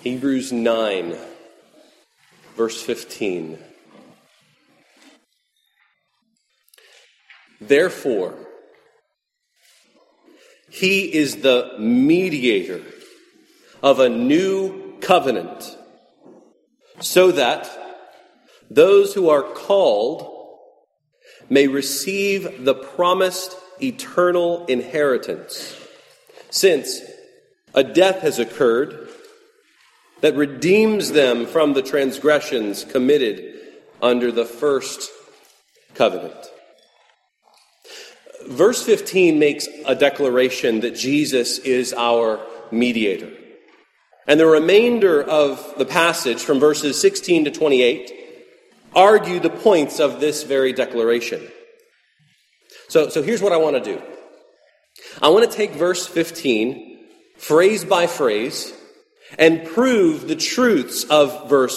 Hebrews 9, verse 15. Therefore, he is the mediator of a new covenant, so that those who are called may receive the promised eternal inheritance, since a death has occurred that redeems them from the transgressions committed under the first covenant. Verse 15 makes a declaration that Jesus is our mediator. And the remainder of the passage from verses 16 to 28 argue the points of this very declaration. So here's what I want to do. I want to take verse 15, phrase by phrase, and prove the truths of verse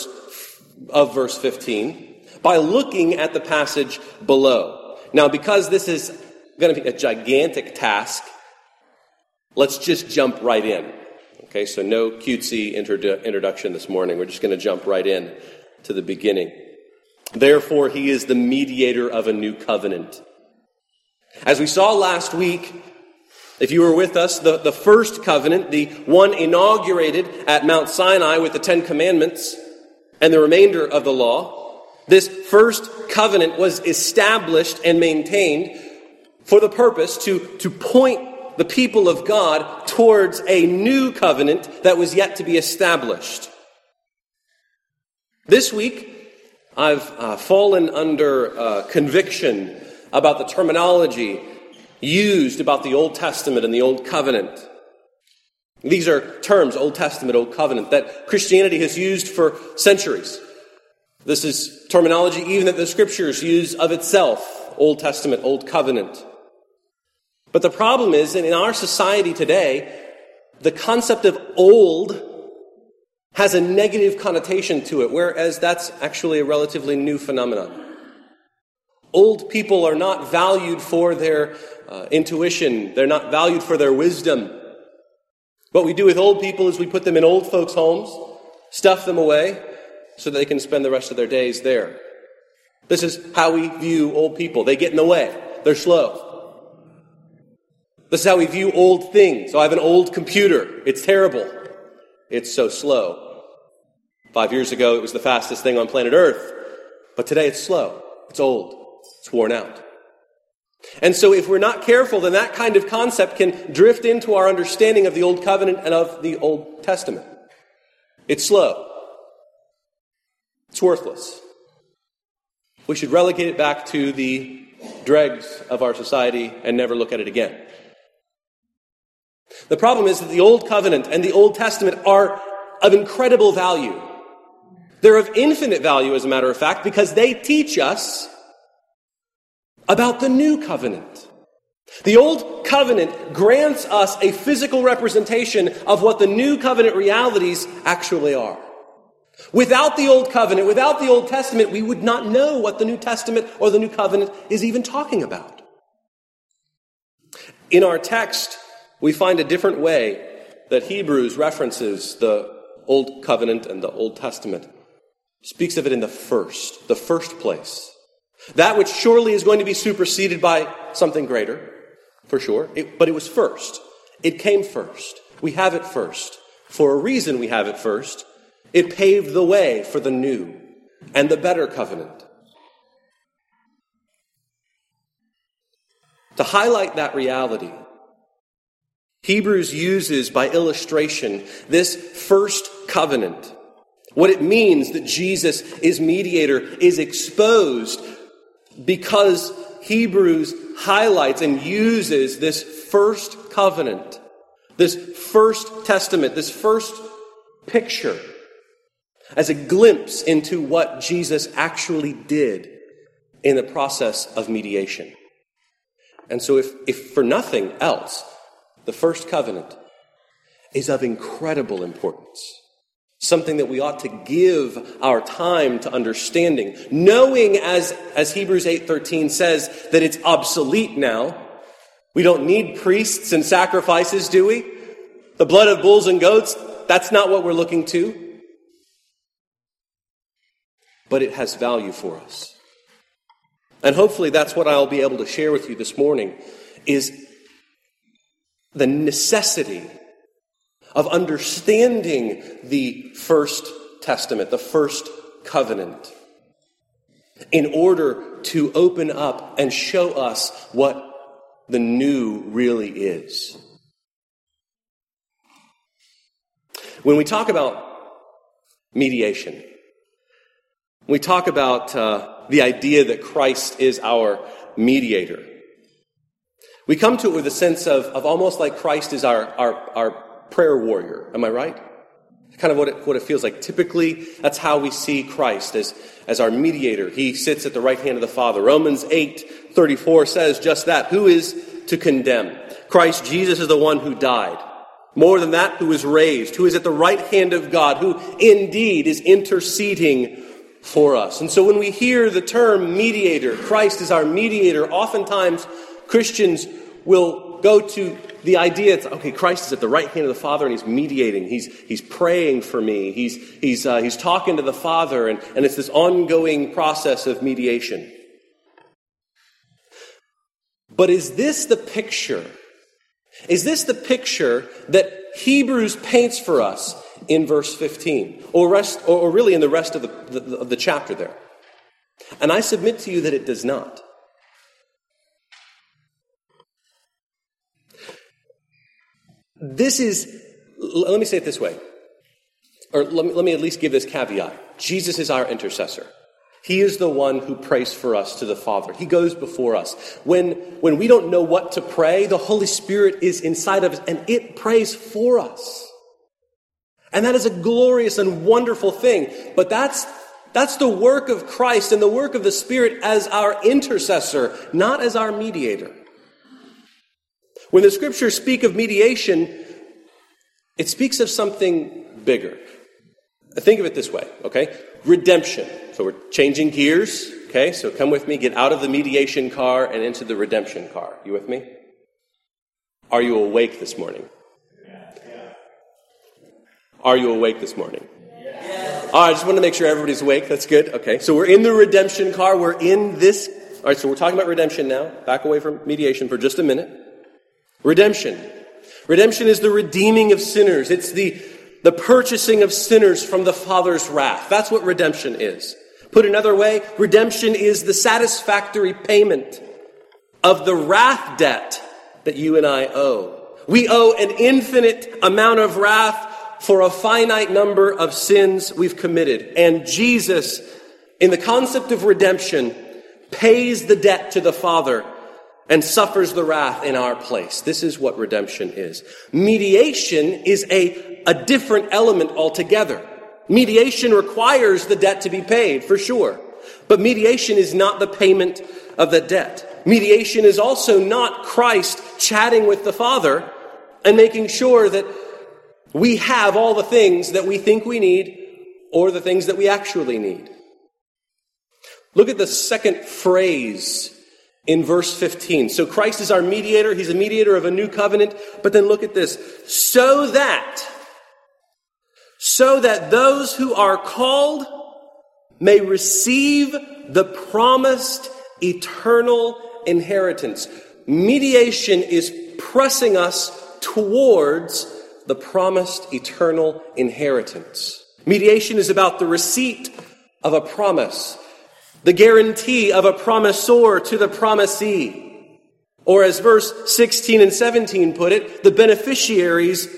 15 by looking at the passage below. Now, because this is going to be a gigantic task, let's just jump right in. Okay, so no cutesy introduction this morning. We're just going to jump right in to the beginning. Therefore, he is the mediator of a new covenant. As we saw last week, if you were with us, the first covenant, the one inaugurated at Mount Sinai with the Ten Commandments and the remainder of the law, this first covenant was established and maintained for the purpose to point the people of God towards a new covenant that was yet to be established. This week, I've fallen under conviction about the terminology used about the Old Testament and the Old Covenant. These are terms, Old Testament, Old Covenant, that Christianity has used for centuries. This is terminology even that the Scriptures use of itself, Old Testament, Old Covenant. But the problem is that in our society today, the concept of old has a negative connotation to it, whereas that's actually a relatively new phenomenon. Old people are not valued for their intuition. They're not valued for their wisdom. What we do with old people is we put them in old folks' homes, stuff them away, so that they can spend the rest of their days there. This is how we view old people. They get in the way. They're slow. This is how we view old things. So I have an old computer. It's terrible. It's so slow. 5 years ago, it was the fastest thing on planet Earth. But today it's slow. It's old. It's worn out. And so if we're not careful, then that kind of concept can drift into our understanding of the Old Covenant and of the Old Testament. It's slow. It's worthless. We should relegate it back to the dregs of our society and never look at it again. The problem is that the Old Covenant and the Old Testament are of incredible value. They're of infinite value, as a matter of fact, because they teach us about the New Covenant. The Old Covenant grants us a physical representation of what the New Covenant realities actually are. Without the Old Covenant, without the Old Testament, we would not know what the New Testament or the New Covenant is even talking about. In our text, we find a different way that Hebrews references the Old Covenant and the Old Testament. Speaks of it in the first place. That which surely is going to be superseded by something greater, for sure. But it was first. It came first. We have it first. For a reason we have it first. It paved the way for the new and the better covenant. To highlight that reality, Hebrews uses by illustration this first covenant. What it means that Jesus is mediator is exposed because Hebrews highlights and uses this first covenant, this first testament, this first picture as a glimpse into what Jesus actually did in the process of mediation. And so if for nothing else, the first covenant is of incredible importance. Something that we ought to give our time to understanding, knowing as Hebrews 8:13 says that it's obsolete now. We don't need priests and sacrifices, do we? The blood of bulls and goats, That's not what we're looking to. But it has value for us. And hopefully that's what I'll be able to share with you this morning, is the necessity of understanding the First Testament, the First Covenant, in order to open up and show us what the new really is. When we talk about mediation, we talk about the idea that Christ is our mediator. We come to it with a sense of almost like Christ is our prayer warrior. Am I right? Kind of what it feels like. Typically, that's how we see Christ, as our mediator. He sits at the right hand of the Father. Romans 8:34 says just that. Who is to condemn? Christ Jesus is the one who died. More than that, who is raised, who is at the right hand of God, who indeed is interceding for us. And so when we hear the term mediator, Christ is our mediator, oftentimes Christians will go to the idea that, okay, Christ is at the right hand of the Father and he's mediating. He's praying for me. He's talking to the Father, and it's this ongoing process of mediation. But is this the picture? Is this the picture that Hebrews paints for us in verse 15, or really in the rest of the chapter there? And I submit to you that it does not. This is, let me say it this way, or let me at least give this caveat. Jesus is our intercessor. He is the one who prays for us to the Father. He goes before us. When we don't know what to pray, the Holy Spirit is inside of us and it prays for us. And that is a glorious and wonderful thing. But that's the work of Christ and the work of the Spirit as our intercessor, not as our mediator. When the Scriptures speak of mediation, it speaks of something bigger. Think of it this way, okay? Redemption. So we're changing gears, okay? So come with me, get out of the mediation car and into the redemption car. You with me? Are you awake this morning? Are you awake this morning? Yes. All right, I just want to make sure everybody's awake. That's good. Okay, so we're in the redemption car. We're in this. All right, so we're talking about redemption now. Back away from mediation for just a minute. Redemption. Redemption is the redeeming of sinners. It's the purchasing of sinners from the Father's wrath. That's what redemption is. Put another way, redemption is the satisfactory payment of the wrath debt that you and I owe. We owe an infinite amount of wrath for a finite number of sins we've committed. And Jesus, in the concept of redemption, pays the debt to the Father and suffers the wrath in our place. This is what redemption is. Mediation is a different element altogether. Mediation requires the debt to be paid, for sure. But mediation is not the payment of the debt. Mediation is also not Christ chatting with the Father and making sure that we have all the things that we think we need or the things that we actually need. Look at the second phrase in verse 15. So Christ is our mediator. He's a mediator of a new covenant. But then look at this. So that those who are called may receive the promised eternal inheritance. Mediation is pressing us towards the promised eternal inheritance. Mediation is about the receipt of a promise, the guarantee of a promisor to the promisee. Or as verse 16 and 17 put it, the beneficiaries'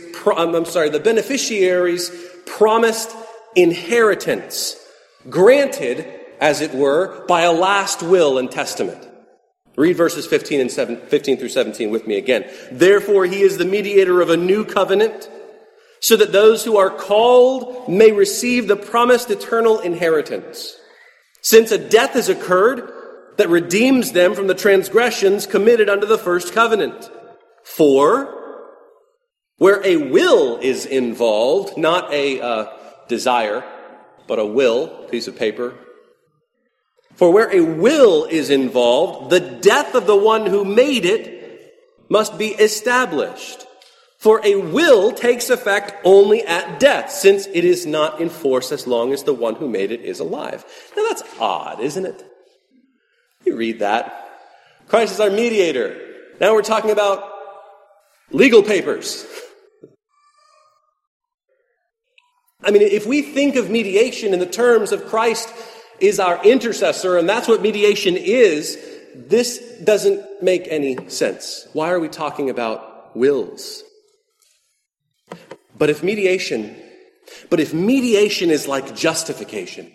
promised inheritance, granted, as it were, by a last will and testament. Read verses 15 through 17 with me again. Therefore, he is the mediator of a new covenant, so that those who are called may receive the promised eternal inheritance. Since a death has occurred that redeems them from the transgressions committed under the first covenant. For where a will is involved, not a desire, but a will, piece of paper. For where a will is involved, the death of the one who made it must be established. For a will takes effect only at death, since it is not in force as long as the one who made it is alive. Now that's odd, isn't it? You read that. Christ is our mediator. Now we're talking about legal papers. I mean, if we think of mediation in the terms of Christ is our intercessor, and that's what mediation is, this doesn't make any sense. Why are we talking about wills? But if mediation is like justification,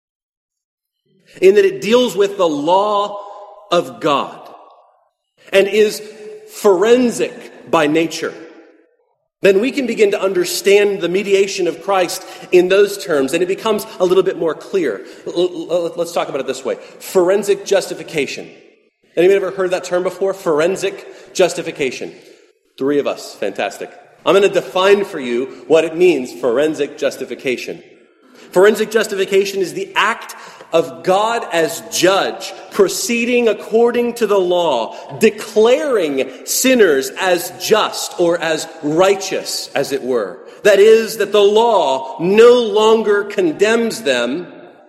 in that it deals with the law of God and is forensic by nature, then we can begin to understand the mediation of Christ in those terms, and it becomes a little bit more clear. Let's talk about it this way. Forensic justification. Anybody ever heard that term before? Forensic justification. 3 of us. Fantastic. I'm going to define for you what it means, forensic justification. Forensic justification is the act of God as judge, proceeding according to the law, declaring sinners as just or as righteous, as it were. That is, that the law no longer condemns them,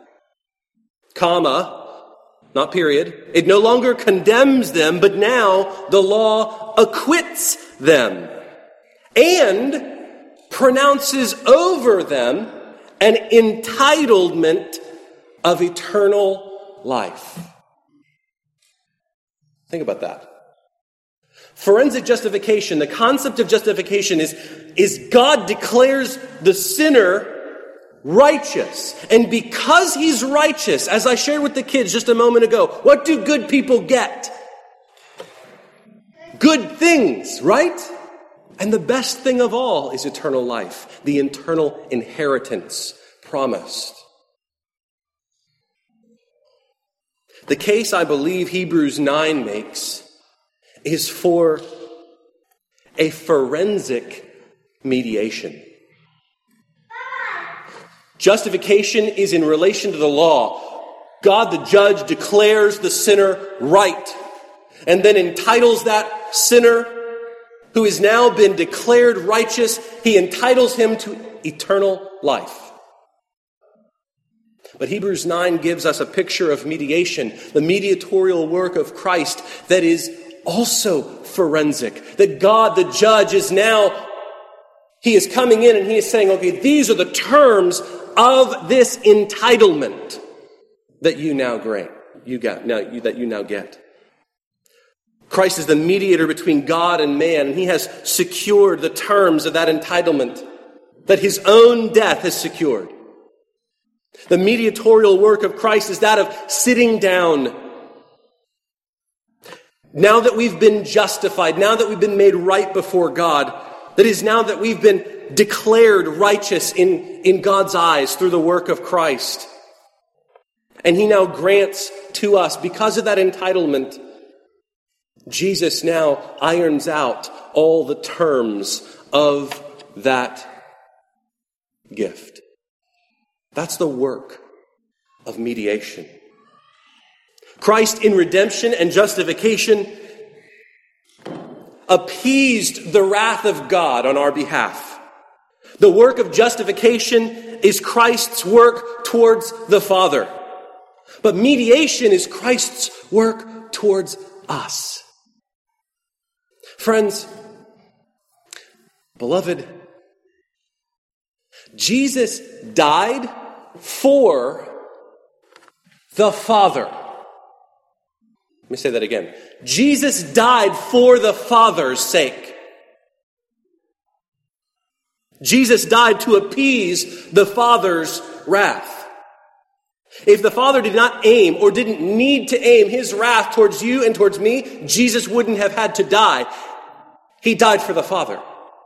comma, not period. It no longer condemns them, but now the law acquits them and pronounces over them an entitlement of eternal life. Think about that. Forensic justification, the concept of justification is God declares the sinner righteous. And because he's righteous, as I shared with the kids just a moment ago, what do good people get? Good things, right? And the best thing of all is eternal life, the eternal inheritance promised. The case I believe Hebrews 9 makes is for a forensic mediation. Justification is in relation to the law. God the judge declares the sinner right and then entitles that sinner who has now been declared righteous, he entitles him to eternal life. But Hebrews 9 gives us a picture of mediation, the mediatorial work of Christ that is also forensic. That God, the judge, he is coming in and he is saying, okay, these are the terms of this entitlement that you now get. Christ is the mediator between God and man, and he has secured the terms of that entitlement that his own death has secured. The mediatorial work of Christ is that of sitting down. Now that we've been justified, now that we've been made right before God, that is, now that we've been declared righteous in God's eyes through the work of Christ. And he now grants to us, because of that entitlement, Jesus now irons out all the terms of that gift. That's the work of mediation. Christ in redemption and justification appeased the wrath of God on our behalf. The work of justification is Christ's work towards the Father. But mediation is Christ's work towards us. Friends, beloved, Jesus died for the Father. Let me say that again. Jesus died for the Father's sake. Jesus died to appease the Father's wrath. If the Father did not aim or didn't need to aim his wrath towards you and towards me, Jesus wouldn't have had to die. He died for the Father.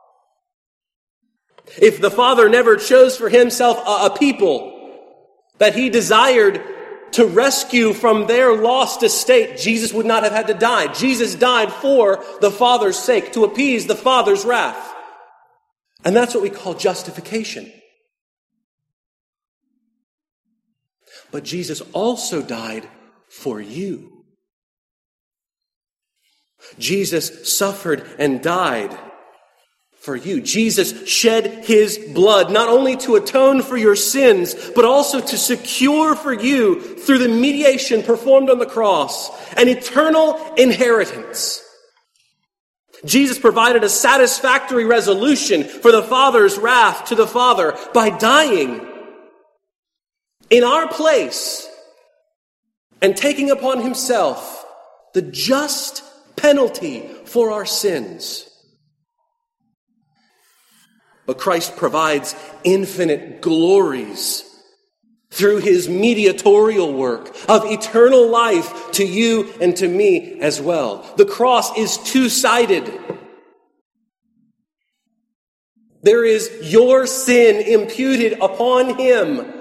If the Father never chose for himself a people that he desired to rescue from their lost estate, Jesus would not have had to die. Jesus died for the Father's sake, to appease the Father's wrath. And that's what we call justification. But Jesus also died for you. Jesus suffered and died for you. Jesus shed his blood not only to atone for your sins, but also to secure for you, through the mediation performed on the cross, an eternal inheritance. Jesus provided a satisfactory resolution for the Father's wrath to the Father by dying in our place and taking upon himself the just penalty for our sins. But Christ provides infinite glories through his mediatorial work of eternal life to you and to me as well. The cross is two-sided. There is your sin imputed upon him,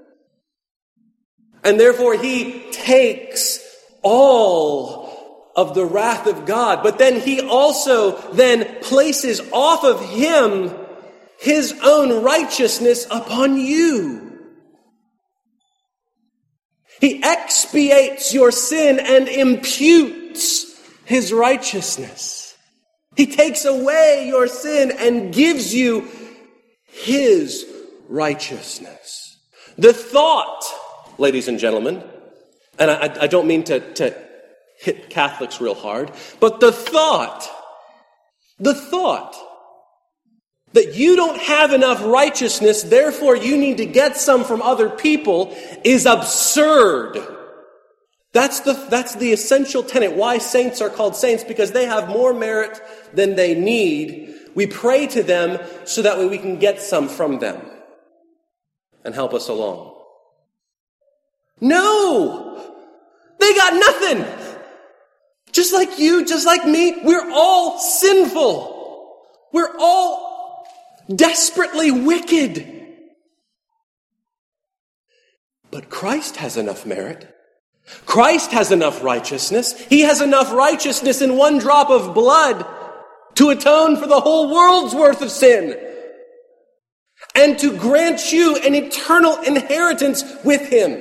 and therefore he takes all of the wrath of God. But then he also then places off of him his own righteousness upon you. He expiates your sin and imputes his righteousness. He takes away your sin and gives you his righteousness. The thought, ladies and gentlemen, and I don't mean to hit Catholics real hard, but the thought that you don't have enough righteousness, therefore you need to get some from other people, is absurd. That's the essential tenet. Why saints are called saints? Because they have more merit than they need. We pray to them so that way we can get some from them and help us along. No! They got nothing! Just like you, just like me, we're all sinful. We're all desperately wicked. But Christ has enough merit. Christ has enough righteousness. He has enough righteousness in one drop of blood to atone for the whole world's worth of sin and to grant you an eternal inheritance with him.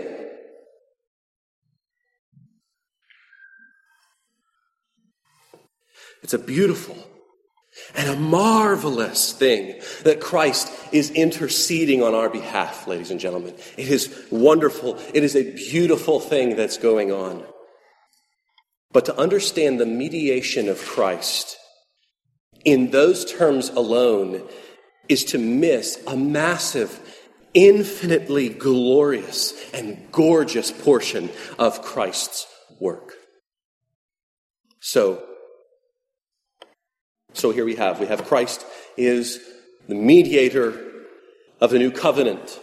It's a beautiful and a marvelous thing that Christ is interceding on our behalf, ladies and gentlemen. It is wonderful. It is a beautiful thing that's going on. But to understand the mediation of Christ in those terms alone is to miss a massive, infinitely glorious and gorgeous portion of Christ's work. So here we have Christ is the mediator of the new covenant.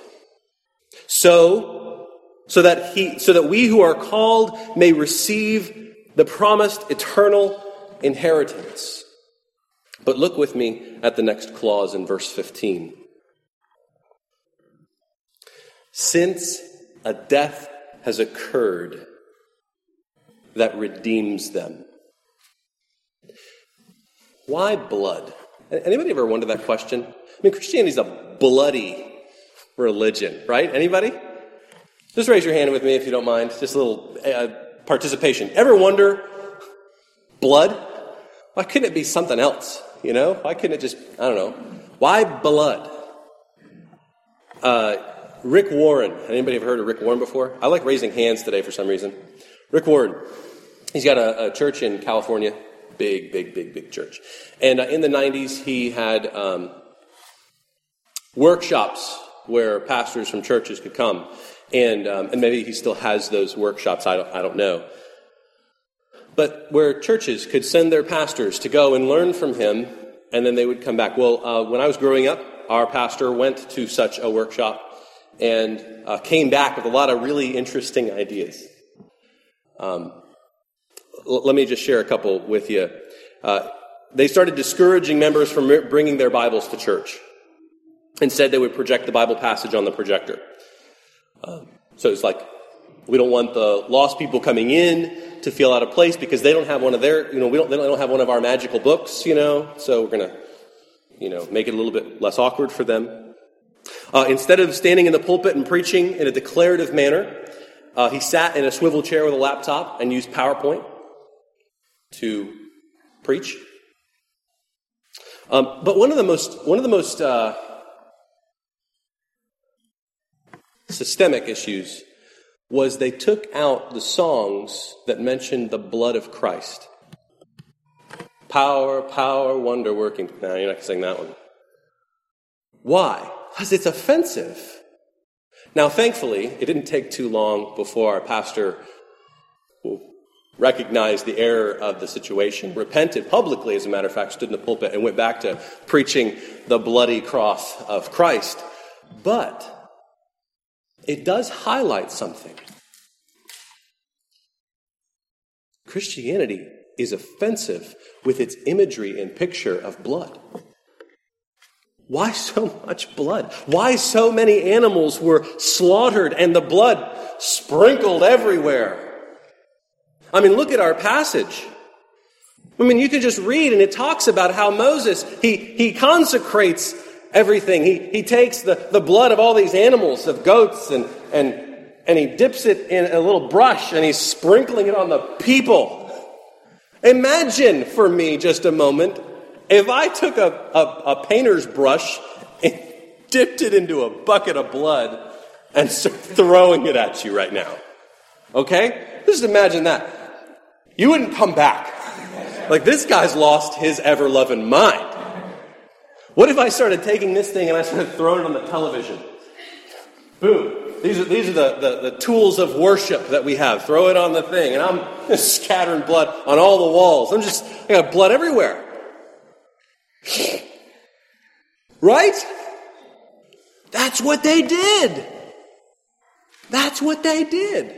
So that we who are called may receive the promised eternal inheritance. But look with me at the next clause in verse 15. Since a death has occurred that redeems them. Why blood? Anybody ever wondered that question? I mean, Christianity is a bloody religion, right? Anybody? Just raise your hand with me if you don't mind. Just a little participation. Ever wonder, blood? Why couldn't it be something else? You know? Why couldn't it just, I don't know. Why blood? Rick Warren. Anybody ever heard of Rick Warren before? I like raising hands today for some reason. Rick Warren. He's got a church in California. Big church. And in the 90s, he had workshops where pastors from churches could come. And maybe he still has those workshops, I don't know. But where churches could send their pastors to go and learn from him, and then they would come back. Well, when I was growing up, our pastor went to such a workshop and came back with a lot of really interesting ideas. Let me just share a couple with you. They started discouraging members from bringing their Bibles to church. Instead, they would project the Bible passage on the projector. So it's like, we don't want the lost people coming in to feel out of place because they don't have one of their, they don't have one of our magical books, so we're going to, make it a little bit less awkward for them. Instead of standing in the pulpit and preaching in a declarative manner, he sat in a swivel chair with a laptop and used PowerPoint to preach. But one of the most systemic issues was they took out the songs that mentioned the blood of Christ. Power, power, wonder working. No, you're not going to sing that one. Why? Because it's offensive. Now, thankfully, it didn't take too long before our pastor recognized the error of the situation, repented publicly, as a matter of fact, stood in the pulpit and went back to preaching the bloody cross of Christ. But it does highlight something. Christianity is offensive with its imagery and picture of blood. Why so much blood? Why so many animals were slaughtered and the blood sprinkled everywhere? I mean, look at our passage. I mean, you could just read, and it talks about how Moses, he consecrates everything. He takes the blood of all these animals, of goats, and he dips it in a little brush, and he's sprinkling it on the people. Imagine for me just a moment, if I took a painter's brush and dipped it into a bucket of blood and started throwing it at you right now. Okay? Just imagine that. You wouldn't come back. Like, this guy's lost his ever-loving mind. What if I started taking this thing and I started throwing it on the television? Boom. These are the tools of worship that we have. Throw it on the thing, and I'm just scattering blood on all the walls. I got blood everywhere. Right? That's what they did. That's what they did.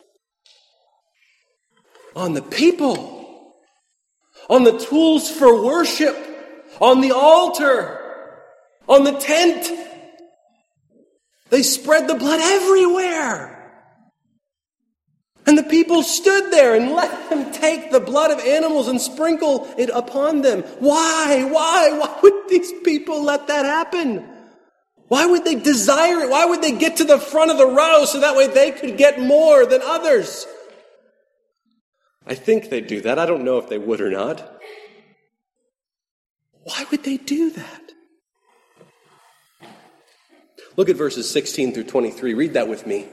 On the people. On the tools for worship. On the altar. On the tent. They spread the blood everywhere. And the people stood there and let them take the blood of animals and sprinkle it upon them. Why? Why would these people let that happen? Why would they desire it? Why would they get to the front of the row so that way they could get more than others? I think they'd do that. I don't know if they would or not. Why would they do that? Look at verses 16 through 23. Read that with me.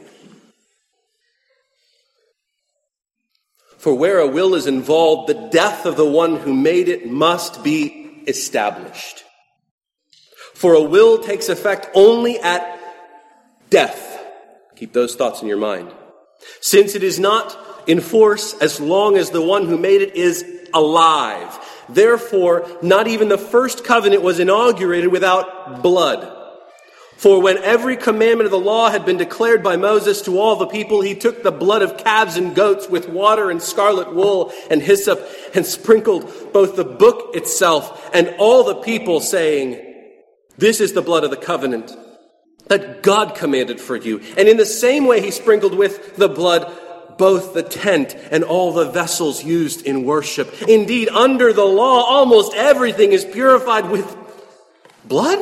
For where a will is involved, the death of the one who made it must be established. For a will takes effect only at death. Keep those thoughts in your mind. Since it is not in force as long as the one who made it is alive. Therefore, not even the first covenant was inaugurated without blood. For when every commandment of the law had been declared by Moses to all the people, he took the blood of calves and goats with water and scarlet wool and hyssop and sprinkled both the book itself and all the people, saying, "This is the blood of the covenant that God commanded for you." And in the same way he sprinkled with the blood both the tent and all the vessels used in worship. Indeed, under the law, almost everything is purified with blood.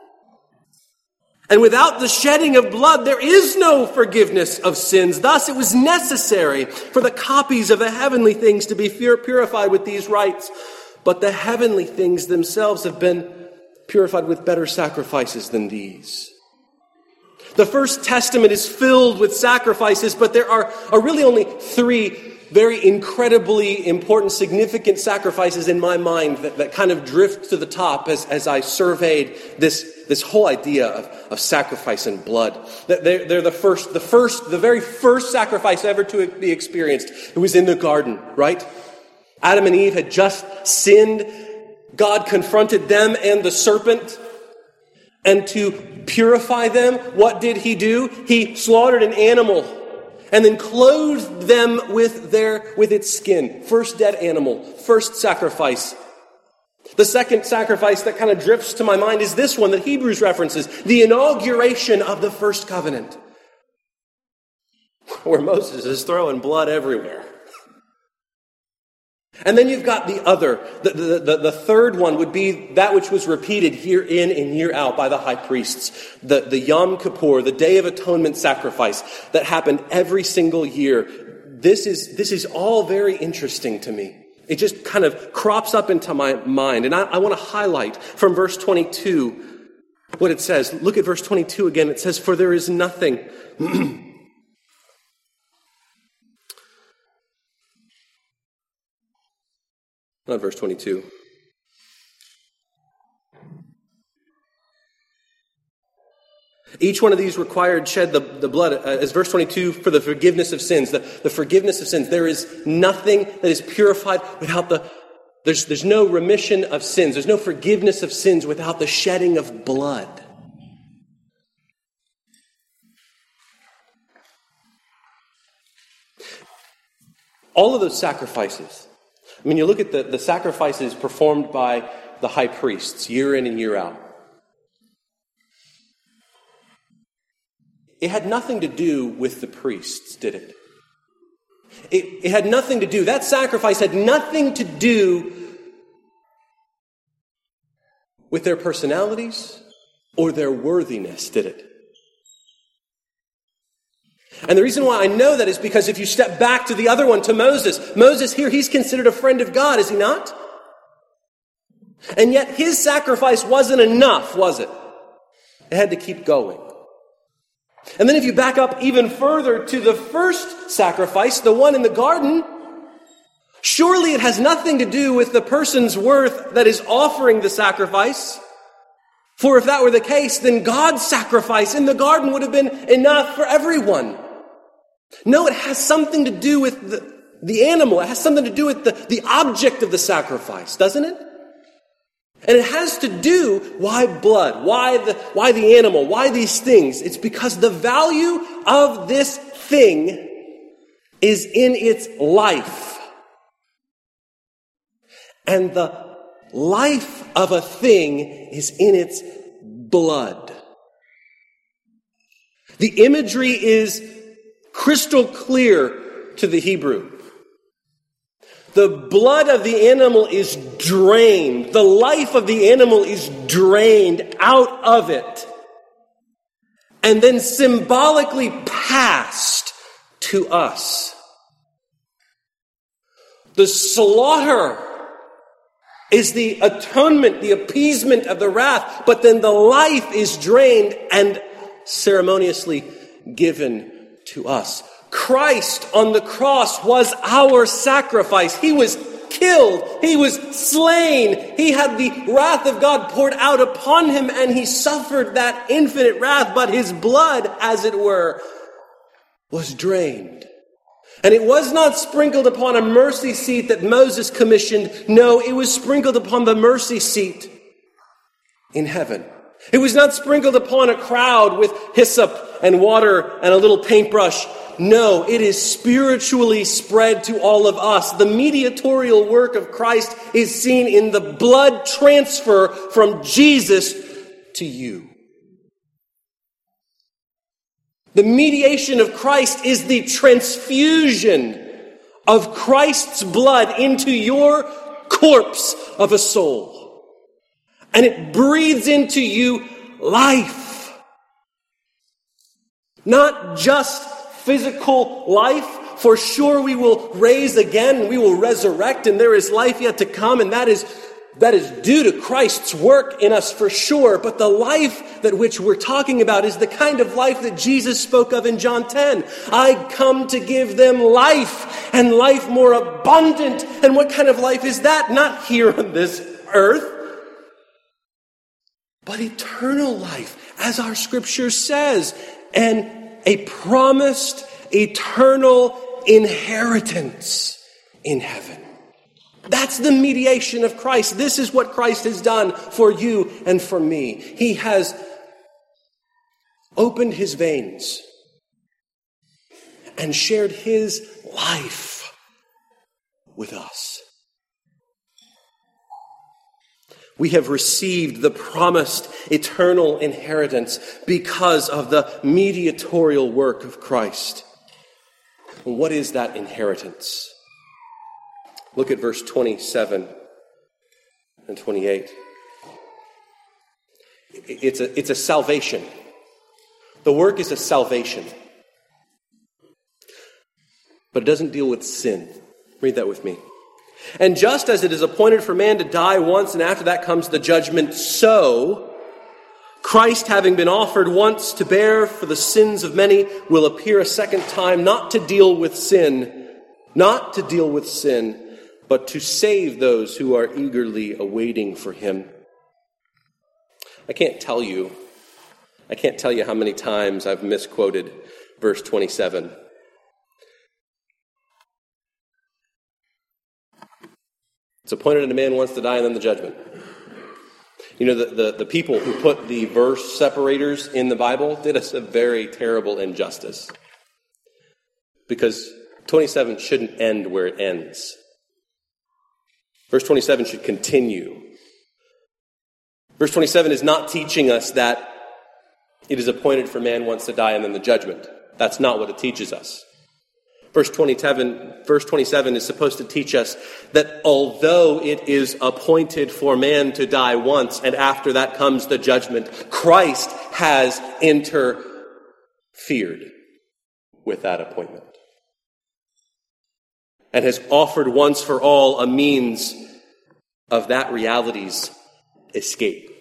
And without the shedding of blood, there is no forgiveness of sins. Thus, it was necessary for the copies of the heavenly things to be purified with these rites. But the heavenly things themselves have been purified with better sacrifices than these. The First Testament is filled with sacrifices, but there are really only three very incredibly important, significant sacrifices in my mind that kind of drift to the top as I surveyed this whole idea of sacrifice and blood. They're the very first sacrifice ever to be experienced. It was in the garden, right? Adam and Eve had just sinned. God confronted them and the serpent. And to purify them, what did he do? He slaughtered an animal and then clothed them with its skin. First dead animal, first sacrifice. The second sacrifice that kind of drifts to my mind is this one that Hebrews references, the inauguration of the first covenant, where Moses is throwing blood everywhere. And then you've got the third one would be that which was repeated year in and year out by the high priests. The Yom Kippur, the Day of Atonement sacrifice that happened every single year. This is all very interesting to me. It just kind of crops up into my mind. And I want to highlight from verse 22 what it says. Look at verse 22 again. It says, "For there is nothing." Not verse 22. Each one of these required shed the blood, as verse 22, for the forgiveness of sins. The forgiveness of sins. There is nothing that is purified without there's no remission of sins. There's no forgiveness of sins without the shedding of blood. All of those sacrifices. I mean, you look at the sacrifices performed by the high priests year in and year out. It had nothing to do with the priests, did it? It had nothing to do, that sacrifice had nothing to do with their personalities or their worthiness, did it? And the reason why I know that is because if you step back to the other one, to Moses here, he's considered a friend of God, is he not? And yet his sacrifice wasn't enough, was it? It had to keep going. And then if you back up even further to the first sacrifice, the one in the garden, surely it has nothing to do with the person's worth that is offering the sacrifice. For if that were the case, then God's sacrifice in the garden would have been enough for everyone. No, it has something to do with the animal. It has something to do with the object of the sacrifice, doesn't it? And it has to do, why blood? Why the animal? Why these things? It's because the value of this thing is in its life. And the life of a thing is in its blood. The imagery is crystal clear to the Hebrew. The blood of the animal is drained. The life of the animal is drained out of it. And then symbolically passed to us. The slaughter is the atonement, the appeasement of the wrath. But then the life is drained and ceremoniously given to us. Christ on the cross was our sacrifice. He was killed. He was slain. He had the wrath of God poured out upon him, and he suffered that infinite wrath, but his blood, as it were, was drained. And it was not sprinkled upon a mercy seat that Moses commissioned. No, it was sprinkled upon the mercy seat in heaven. It was not sprinkled upon a crowd with hyssop and water and a little paintbrush. No, it is spiritually spread to all of us. The mediatorial work of Christ is seen in the blood transfer from Jesus to you. The mediation of Christ is the transfusion of Christ's blood into your corpse of a soul. And it breathes into you life. Not just physical life. For sure we will raise again, we will resurrect, and there is life yet to come, and that is due to Christ's work in us for sure. But the life that which we're talking about is the kind of life that Jesus spoke of in John 10. I come to give them life, and life more abundant. And what kind of life is that? Not here on this earth, but eternal life, as our scripture says, and a promised eternal inheritance in heaven. That's the mediation of Christ. This is what Christ has done for you and for me. He has opened his veins and shared his life with us. We have received the promised eternal inheritance because of the mediatorial work of Christ. What is that inheritance? Look at verse 27 and 28. It's a salvation. The work is a salvation. But it doesn't deal with sin. Read that with me. And just as it is appointed for man to die once, and after that comes the judgment, so Christ, having been offered once to bear for the sins of many, will appear a second time, not to deal with sin, but to save those who are eagerly awaiting for him. I can't tell you how many times I've misquoted verse 27. It's appointed unto man once to die and then the judgment. You know, the people who put the verse separators in the Bible did us a very terrible injustice. Because 27 shouldn't end where it ends. Verse 27 should continue. Verse 27 is not teaching us that it is appointed for man once to die and then the judgment. That's not what it teaches us. Verse 27 is supposed to teach us that although it is appointed for man to die once and after that comes the judgment, Christ has interfered with that appointment and has offered once for all a means of that reality's escape.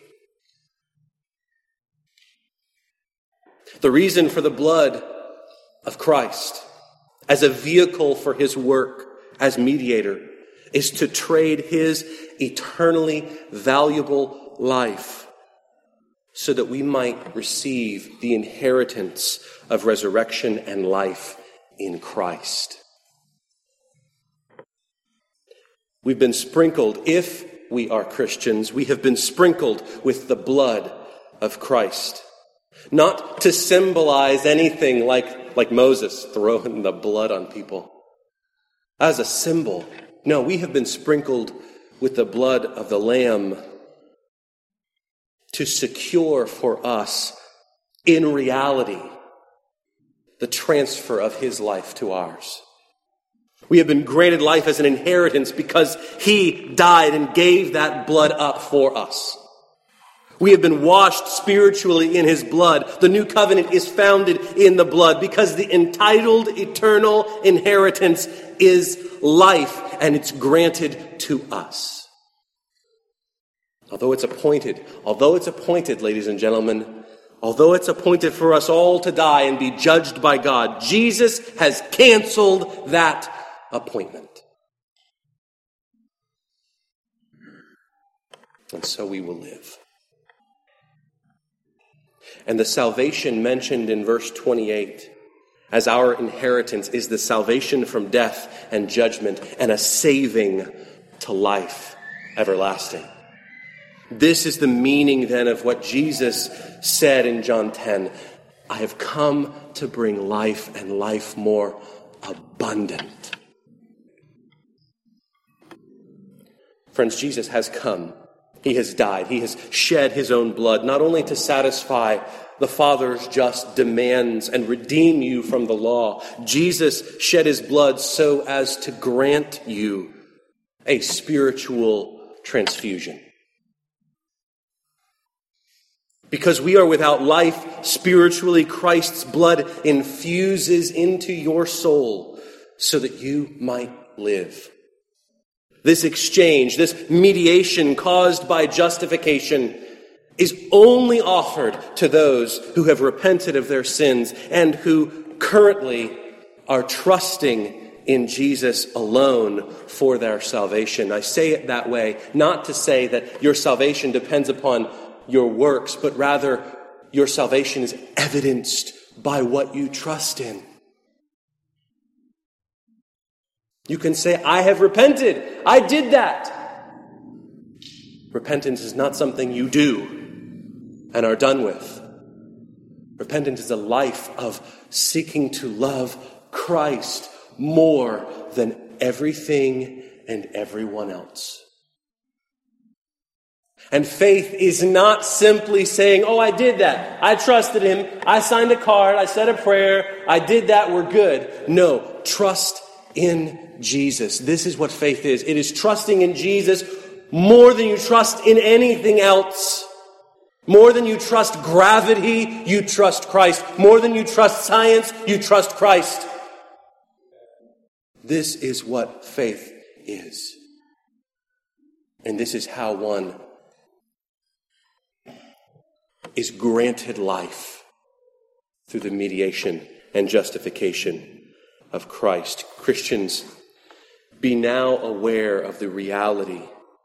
The reason for the blood of Christ as a vehicle for his work as mediator is to trade his eternally valuable life so that we might receive the inheritance of resurrection and life in Christ. We've been sprinkled, if we are Christians, we have been sprinkled with the blood of Christ. Not to symbolize anything like Moses throwing the blood on people. As a symbol. No, we have been sprinkled with the blood of the Lamb to secure for us, in reality, the transfer of his life to ours. We have been granted life as an inheritance because he died and gave that blood up for us. We have been washed spiritually in his blood. The new covenant is founded in the blood because the entitled eternal inheritance is life, and it's granted to us. Although it's appointed, ladies and gentlemen, although it's appointed for us all to die and be judged by God, Jesus has canceled that appointment. And so we will live. And the salvation mentioned in verse 28 as our inheritance is the salvation from death and judgment and a saving to life everlasting. This is the meaning then of what Jesus said in John 10. I have come to bring life and life more abundant. Friends, Jesus has come. He has died. He has shed his own blood, not only to satisfy the Father's just demands and redeem you from the law. Jesus shed his blood so as to grant you a spiritual transfusion. Because we are without life spiritually, Christ's blood infuses into your soul so that you might live. This exchange, this mediation caused by justification is only offered to those who have repented of their sins and who currently are trusting in Jesus alone for their salvation. I say it that way, not to say that your salvation depends upon your works, but rather your salvation is evidenced by what you trust in. You can say, I have repented. I did that. Repentance is not something you do and are done with. Repentance is a life of seeking to love Christ more than everything and everyone else. And faith is not simply saying, oh, I did that. I trusted him. I signed a card. I said a prayer. I did that. We're good. No, trust in Jesus. This is what faith is. It is trusting in Jesus more than you trust in anything else. More than you trust gravity, you trust Christ. More than you trust science, you trust Christ. This is what faith is. And this is how one is granted life through the mediation and justification of Christ. Christians, be now aware of the reality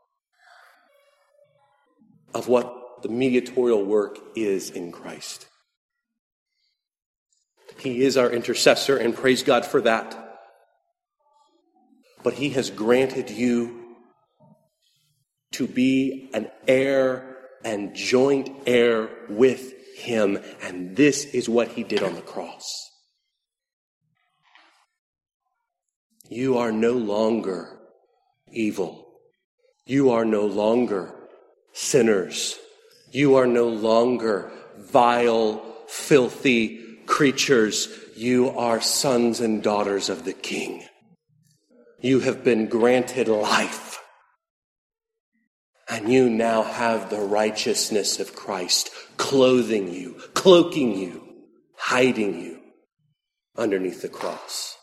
of what the mediatorial work is in Christ. He is our intercessor, and praise God for that. But he has granted you to be an heir and joint heir with him, and this is what he did on the cross. You are no longer evil. You are no longer sinners. You are no longer vile, filthy creatures. You are sons and daughters of the King. You have been granted life. And you now have the righteousness of Christ clothing you, cloaking you, hiding you underneath the cross.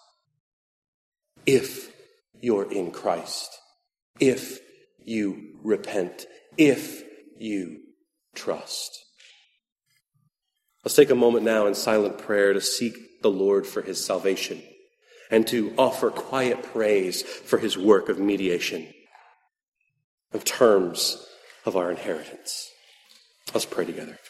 If you're in Christ, if you repent, if you trust. Let's take a moment now in silent prayer to seek the Lord for his salvation and to offer quiet praise for his work of mediation of terms of our inheritance. Let's pray together.